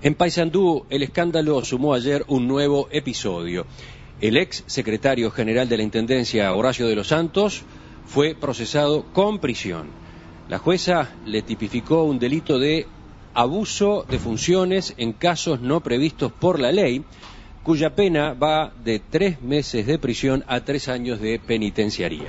En Paysandú, el escándalo sumó ayer un nuevo episodio. El ex secretario general de la Intendencia, Horacio de los Santos, fue procesado con prisión. La jueza le tipificó un delito de abuso de funciones en casos no previstos por la ley, cuya pena va de 3 meses de prisión a 3 años de penitenciaría.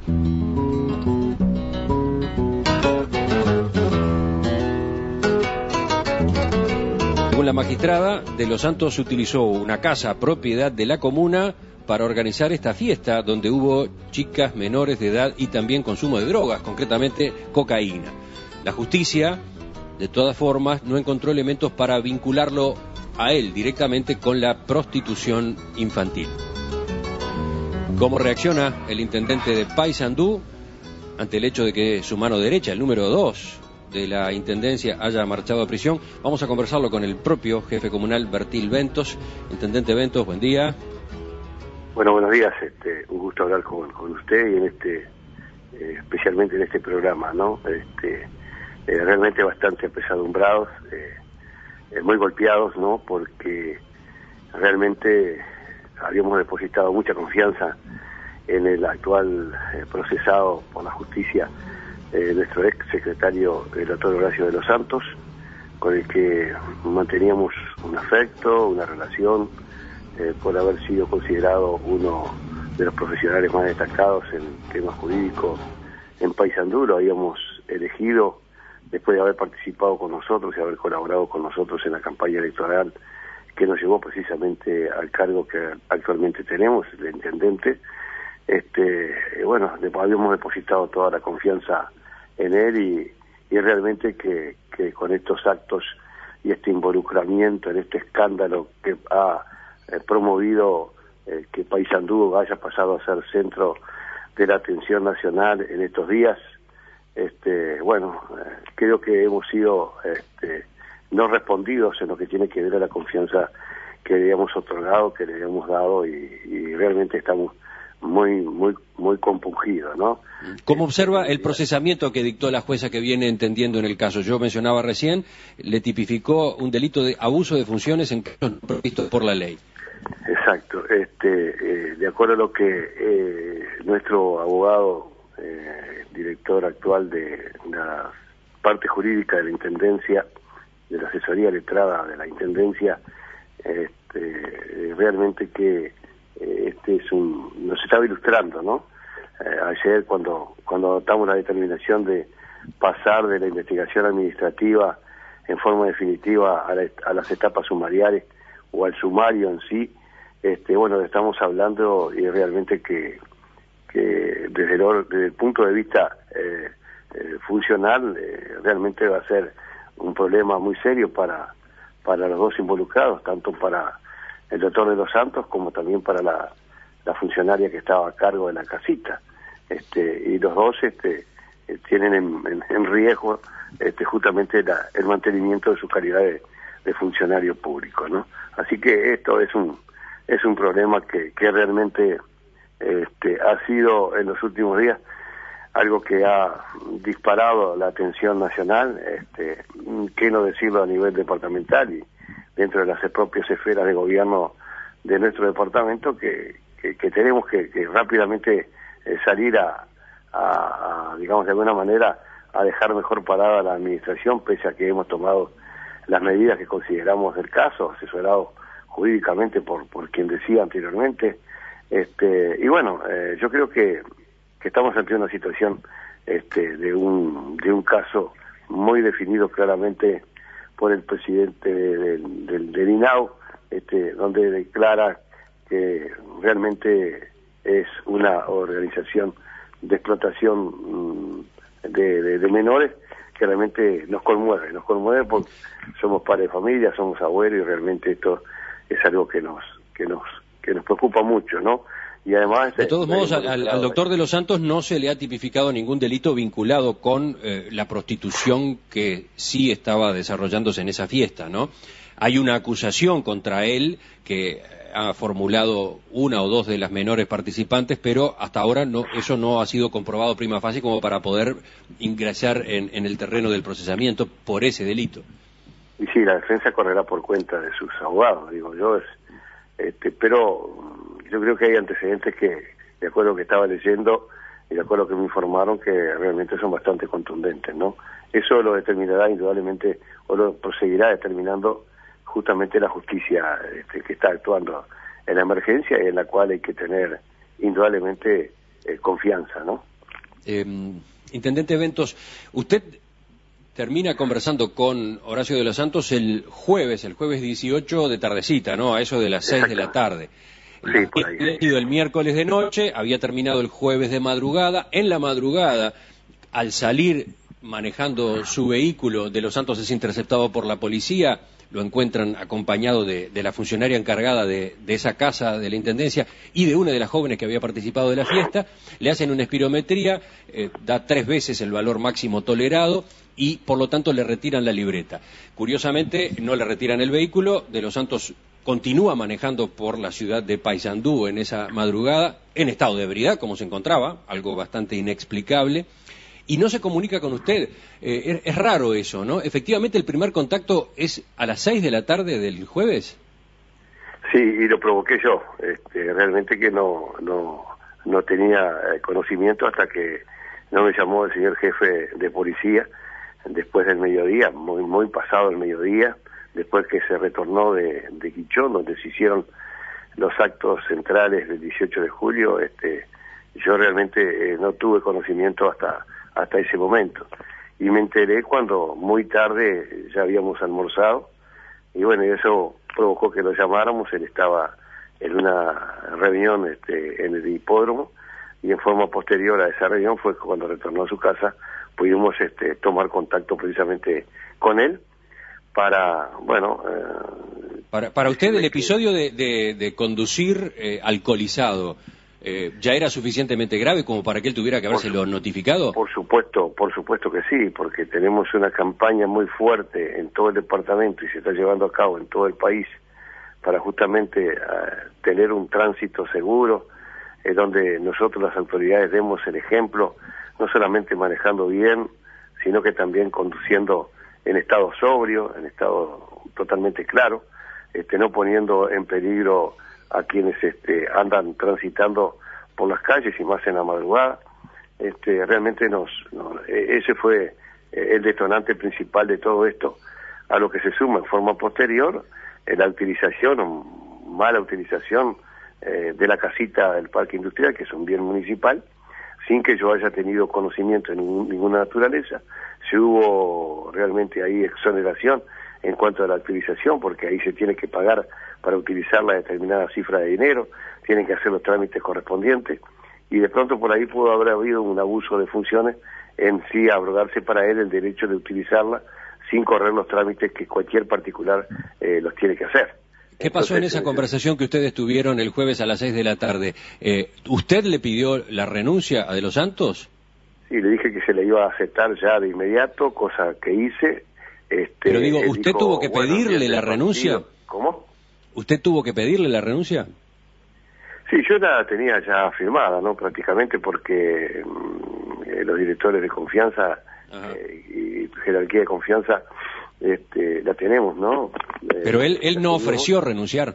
Según la magistrada, de los Santos utilizó una casa propiedad de la comuna para organizar esta fiesta, donde hubo chicas menores de edad y también consumo de drogas, concretamente cocaína. La justicia, de todas formas, no encontró elementos para vincularlo a él directamente con la prostitución infantil. ¿Cómo reacciona el intendente de Paysandú ante el hecho de que su mano derecha, el número 2 de la Intendencia, haya marchado a prisión? Vamos a conversarlo con el propio jefe comunal, Bertil Ventos. Intendente Ventos, buen día. Bueno, buenos días. Un gusto hablar con usted y en especialmente en este programa, ¿no? Realmente bastante apesadumbrados, muy golpeados, ¿no? Porque realmente habíamos depositado mucha confianza en el actual procesado por la justicia, nuestro ex secretario, el doctor Horacio de los Santos, con el que manteníamos un afecto, una relación, por haber sido considerado uno de los profesionales más destacados en temas jurídicos en Paysandú. Lo habíamos elegido después de haber participado con nosotros y haber colaborado con nosotros en la campaña electoral que nos llevó precisamente al cargo que actualmente tenemos, el intendente. Bueno, habíamos depositado toda la confianza en él y realmente que con estos actos y este involucramiento en este escándalo que ha promovido que Paysandú haya pasado a ser centro de la atención nacional en estos días, creo que hemos sido no respondidos en lo que tiene que ver a la confianza que le habíamos otorgado, que le habíamos dado y realmente estamos muy compungidos, ¿no? ¿Cómo observa el procesamiento que dictó la jueza que viene entendiendo en el caso? Yo mencionaba recién, le tipificó un delito de abuso de funciones en casos no previstos por la ley. Exacto. De acuerdo a lo que nuestro abogado, director actual de la parte jurídica de la Intendencia, de la asesoría letrada de la Intendencia, realmente que nos estaba ilustrando, ¿no? Ayer cuando adoptamos la determinación de pasar de la investigación administrativa en forma definitiva a las etapas sumariales o al sumario en sí, estamos hablando y realmente que desde el punto de vista funcional realmente va a ser un problema muy serio para los dos involucrados, tanto para el doctor de los Santos como también para la funcionaria que estaba a cargo de la casita, y los dos tienen en riesgo justamente el mantenimiento de su calidad de funcionario público, ¿no? Así que esto es un problema que realmente ha sido en los últimos días algo que ha disparado la atención nacional, qué no decirlo a nivel departamental y dentro de las propias esferas de gobierno de nuestro departamento, que tenemos que rápidamente salir a digamos de alguna manera a dejar mejor parada la administración, pese a que hemos tomado las medidas que consideramos del caso, asesorado jurídicamente por quien decía anteriormente, yo creo que estamos ante una situación de un caso muy definido claramente por el presidente del INAU, donde declara que realmente es una organización de explotación de menores que realmente nos conmueve porque somos padres de familia, somos abuelos y realmente esto es algo que nos preocupa mucho, ¿no? Y además, de todos modos, al doctor de los Santos no se le ha tipificado ningún delito vinculado con la prostitución que sí estaba desarrollándose en esa fiesta, ¿no? Hay una acusación contra él que ha formulado una o dos de las menores participantes, pero hasta ahora eso no ha sido comprobado prima facie como para poder ingresar en el terreno del procesamiento por ese delito. Y sí, la defensa correrá por cuenta de sus abogados, digo yo, pero yo creo que hay antecedentes que, de acuerdo a lo que estaba leyendo y de acuerdo a lo que me informaron, que realmente son bastante contundentes, ¿no? Eso lo determinará indudablemente, o lo proseguirá determinando justamente la justicia que está actuando en la emergencia y en la cual hay que tener indudablemente confianza, ¿no? Intendente Ventos, usted termina conversando con Horacio de los Santos el jueves 18 de tardecita, ¿no? A eso de las 6 de la tarde. Sí, por ahí. Había ido el miércoles de noche, había terminado el jueves de madrugada. En la madrugada, al salir manejando su vehículo, de los Santos es interceptado por la policía, lo encuentran acompañado de la funcionaria encargada de esa casa de la Intendencia y de una de las jóvenes que había participado de la fiesta. Le hacen una espirometría, da 3 veces el valor máximo tolerado y por lo tanto le retiran la libreta. Curiosamente no le retiran el vehículo, de los Santos continúa manejando por la ciudad de Paysandú en esa madrugada, en estado de ebriedad como se encontraba, algo bastante inexplicable, y no se comunica con usted. Es raro eso, ¿no? Efectivamente el primer contacto es a las 6 de la tarde del jueves. Sí, y lo provoqué yo, realmente que no tenía conocimiento hasta que no me llamó el señor jefe de policía después del mediodía, muy pasado el mediodía, después que se retornó de Quichón, donde se hicieron los actos centrales del 18 de julio, yo realmente no tuve conocimiento hasta ese momento. Y me enteré cuando muy tarde ya habíamos almorzado, y bueno, eso provocó que lo llamáramos. Él estaba en una reunión en el hipódromo, y en forma posterior a esa reunión fue cuando retornó a su casa, pudimos tomar contacto precisamente con él, para, bueno... Para usted el episodio de conducir alcoholizado, ¿ya era suficientemente grave como para que él tuviera que habérselo notificado? Por supuesto que sí, porque tenemos una campaña muy fuerte en todo el departamento y se está llevando a cabo en todo el país para justamente tener un tránsito seguro, donde nosotros las autoridades demos el ejemplo, no solamente manejando bien, sino que también conduciendo en estado sobrio, en estado totalmente claro, no poniendo en peligro a quienes andan transitando por las calles y más en la madrugada. Realmente ese fue el detonante principal de todo esto, a lo que se suma en forma posterior la utilización o mala utilización de la casita del parque industrial, que es un bien municipal, sin que yo haya tenido conocimiento de ninguna naturaleza. Si hubo realmente ahí exoneración en cuanto a la utilización, porque ahí se tiene que pagar para utilizar la determinada cifra de dinero, tienen que hacer los trámites correspondientes, y de pronto por ahí pudo haber habido un abuso de funciones en sí abrogarse para él el derecho de utilizarla sin correr los trámites que cualquier particular los tiene que hacer. ¿Qué pasó en esa conversación que ustedes tuvieron el jueves a las 6 de la tarde? ¿Usted le pidió la renuncia a De los Santos? Sí, le dije que se le iba a aceptar ya de inmediato, cosa que hice. Pero digo, ¿usted tuvo que pedirle la renuncia? ¿Cómo? ¿Usted tuvo que pedirle la renuncia? Sí, yo la tenía ya firmada, ¿no? Prácticamente, porque los directores de confianza y jerarquía de confianza la tenemos, ¿no? Pero él no ofreció renunciar.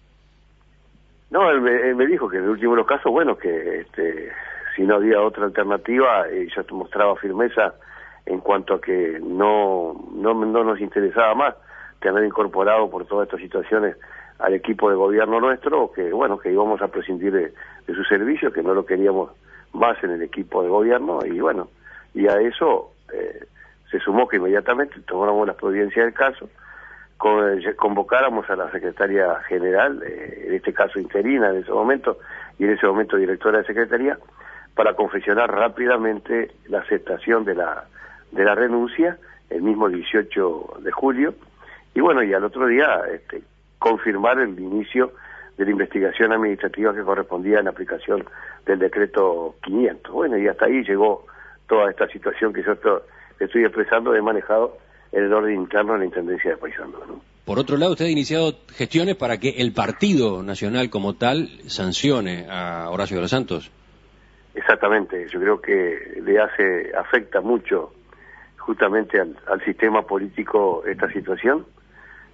No, él me dijo que en el último de los casos, bueno, que si no había otra alternativa, yo mostraba firmeza en cuanto a que no nos interesaba más tener incorporado por todas estas situaciones al equipo de gobierno nuestro, que bueno, que íbamos a prescindir de su servicio, que no lo queríamos más en el equipo de gobierno, y bueno, y a eso se sumó que inmediatamente tomáramos las providencias del caso, convocáramos a la secretaria general, en este caso interina en ese momento, y en ese momento directora de secretaría, para confeccionar rápidamente la aceptación de la renuncia, el mismo 18 de julio, y bueno, y al otro día confirmar el inicio de la investigación administrativa que correspondía en la aplicación del decreto 500. Bueno, y hasta ahí llegó toda esta situación que yo estoy expresando, he manejado en el orden interno de la Intendencia de Paysandú, ¿no? Por otro lado, usted ha iniciado gestiones para que el Partido Nacional como tal sancione a Horacio de los Santos. Exactamente, yo creo que afecta mucho justamente al sistema político esta situación,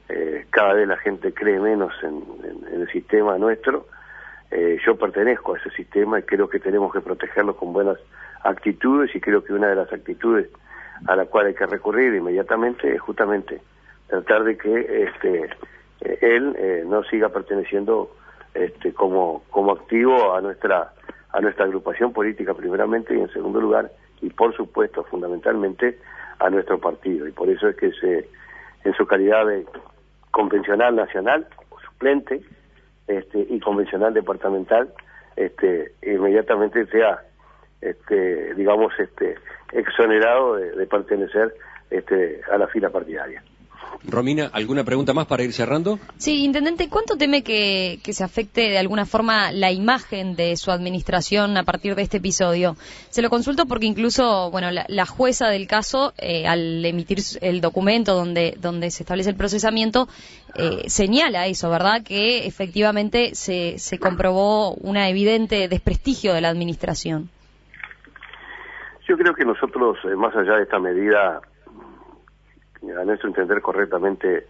cada vez la gente cree menos en el sistema nuestro. Yo pertenezco a ese sistema y creo que tenemos que protegerlo con buenas actitudes, y creo que una de las actitudes a la cual hay que recurrir inmediatamente es justamente tratar de que él no siga perteneciendo como activo a nuestra agrupación política primeramente, y en segundo lugar, y por supuesto fundamentalmente, a nuestro partido. Y por eso es que en su calidad de convencional nacional, suplente, y convencional departamental, inmediatamente sea, exonerado de pertenecer a la fila partidaria. Romina, ¿alguna pregunta más para ir cerrando? Sí, intendente, ¿cuánto teme que se afecte de alguna forma la imagen de su administración a partir de este episodio? Se lo consulto porque incluso, bueno, la jueza del caso, al emitir el documento donde se establece el procesamiento, señala eso, ¿verdad? Que efectivamente se comprobó un evidente desprestigio de la administración. Yo creo que nosotros, más allá de esta medida, a nuestro entender correctamente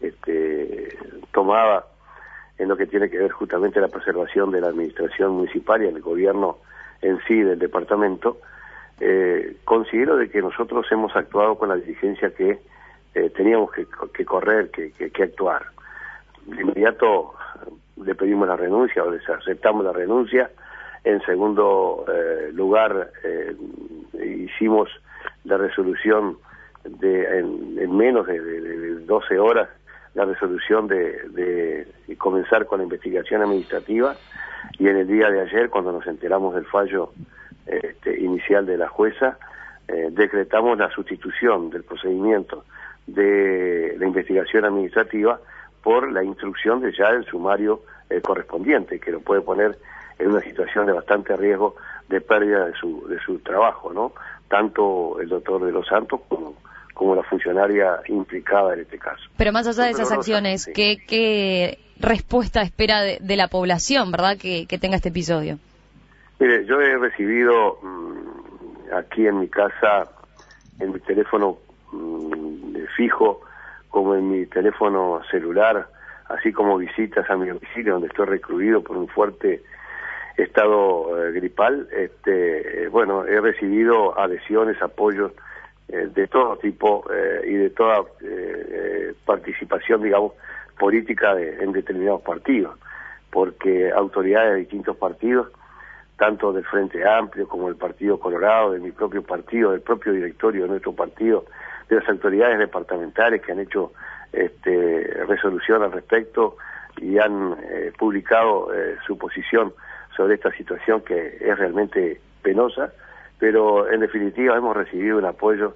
tomada en lo que tiene que ver justamente la preservación de la administración municipal y el gobierno en sí del departamento, considero de que nosotros hemos actuado con la diligencia que teníamos que correr, que actuar. De inmediato le pedimos la renuncia, o les aceptamos la renuncia. En segundo lugar, hicimos la resolución en menos de 12 horas, la resolución de comenzar con la investigación administrativa, y en el día de ayer, cuando nos enteramos del fallo inicial de la jueza, decretamos la sustitución del procedimiento de la investigación administrativa por la instrucción de ya el sumario correspondiente, que lo puede poner en una situación de bastante riesgo de pérdida de su trabajo, ¿no? Tanto el doctor de los Santos como la funcionaria implicada en este caso. Pero más allá de esas acciones, sí, ¿qué respuesta espera de la población, verdad, que tenga este episodio? Mire, yo he recibido aquí en mi casa, en mi teléfono fijo, como en mi teléfono celular, así como visitas a mi domicilio, donde estoy recluido por un fuerte estado gripal. Bueno, he recibido adhesiones, apoyos de todo tipo y de toda participación, digamos, política en determinados partidos, porque autoridades de distintos partidos, tanto del Frente Amplio como del Partido Colorado, de mi propio partido, del propio directorio de nuestro partido, de las autoridades departamentales que han hecho resolución al respecto y han publicado su posición sobre esta situación, que es realmente penosa, pero en definitiva hemos recibido un apoyo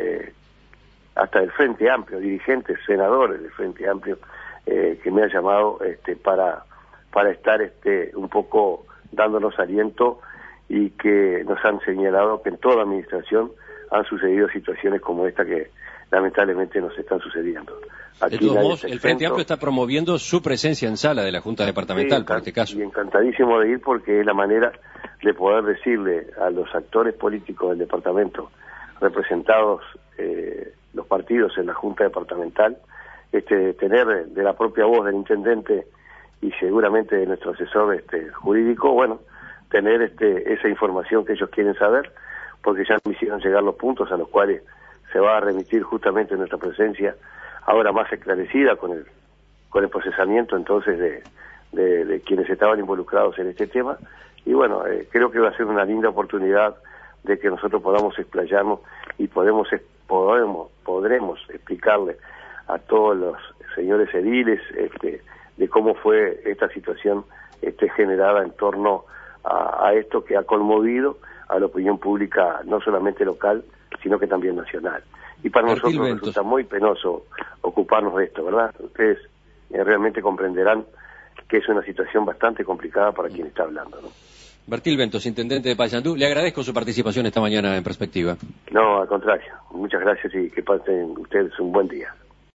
hasta del Frente Amplio, dirigentes, senadores del Frente Amplio, que me han llamado para estar un poco dándonos aliento, y que nos han señalado que en toda administración han sucedido situaciones como esta que lamentablemente nos están sucediendo. Aquí de todos modos, el Frente Amplio está promoviendo su presencia en sala de la Junta Departamental, sí, por este caso. Y encantadísimo de ir, porque es la manera de poder decirle a los actores políticos del departamento, representados los partidos en la Junta Departamental, tener de la propia voz del intendente y seguramente de nuestro asesor jurídico, bueno, tener esa información que ellos quieren saber, porque ya me hicieron llegar los puntos a los cuales se va a remitir justamente nuestra presencia, ahora más esclarecida con el procesamiento entonces de quienes estaban involucrados en este tema. Y bueno, creo que va a ser una linda oportunidad de que nosotros podamos explayarnos y podremos explicarle a todos los señores ediles de cómo fue esta situación generada en torno a esto que ha conmovido a la opinión pública, no solamente local, sino que también nacional. Y para nosotros resulta muy penoso ocuparnos de esto, ¿verdad? Ustedes realmente comprenderán que es una situación bastante complicada para quien está hablando, ¿no? Bertil Ventos, intendente de Paysandú, le agradezco su participación esta mañana en Perspectiva. No, al contrario. Muchas gracias y que pasen ustedes un buen día.